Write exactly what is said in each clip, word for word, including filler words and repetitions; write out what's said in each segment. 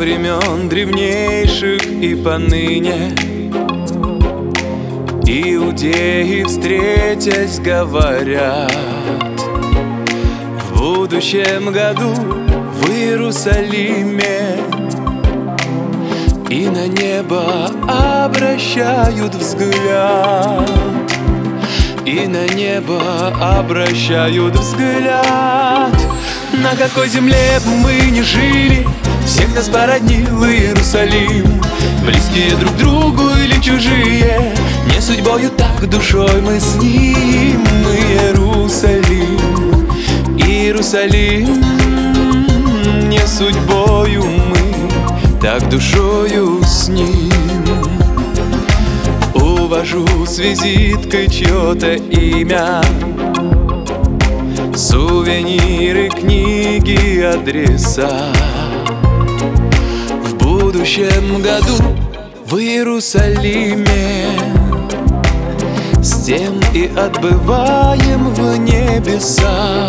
времен древнейших и поныне. Иудеи, встретясь, говорят: в будущем году в Иерусалиме. И на небо обращают взгляд, и на небо обращают взгляд. На какой земле бы мы ни жили, всех нас породнил Иерусалим. Близкие друг другу или чужие, не судьбою, так душой мы с ним. Мы Иерусалим, Иерусалим, не судьбою мы, так душою с ним. Увожу с визиткой чье-то имя, сувениры, книги, адреса. В будущем году в Иерусалиме с тем и отбываем в небеса,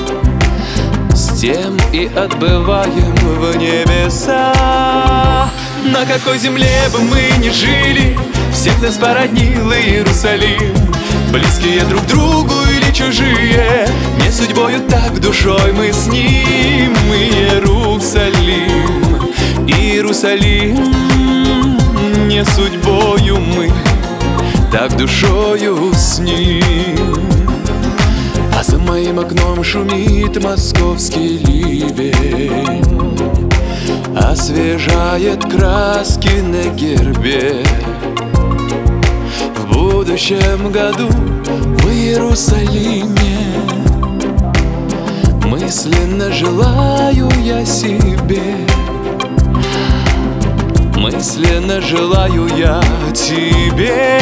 с тем и отбываем в небеса. На какой земле бы мы ни жили, всех нас породнил Иерусалим. Близкие друг другу или чужие, не судьбою, так душой мы с ним. Мы Иерусалим, Иерусалим, не судьбою мы, так душою с ним. А за моим окном шумит московский ливень, освежает краски на гербе. В будущем году в Иерусалиме мысленно желаю я себе, мысленно желаю я тебе.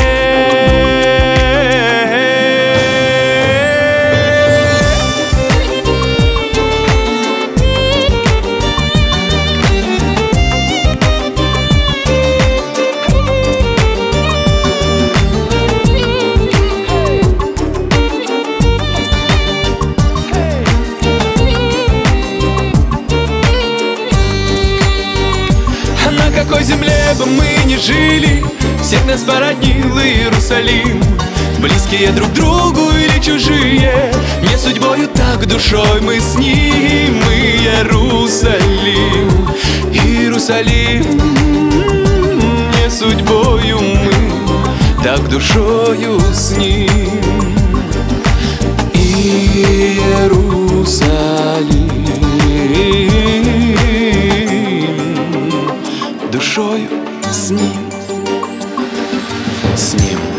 На какой земле бы мы ни жили, всех нас породнил Иерусалим. Близкие друг другу или чужие, не судьбою, так душой мы с ним. Мы Иерусалим, Иерусалим, не судьбою мы, так душою с ним. Иерусалим, душою с ним, с ним.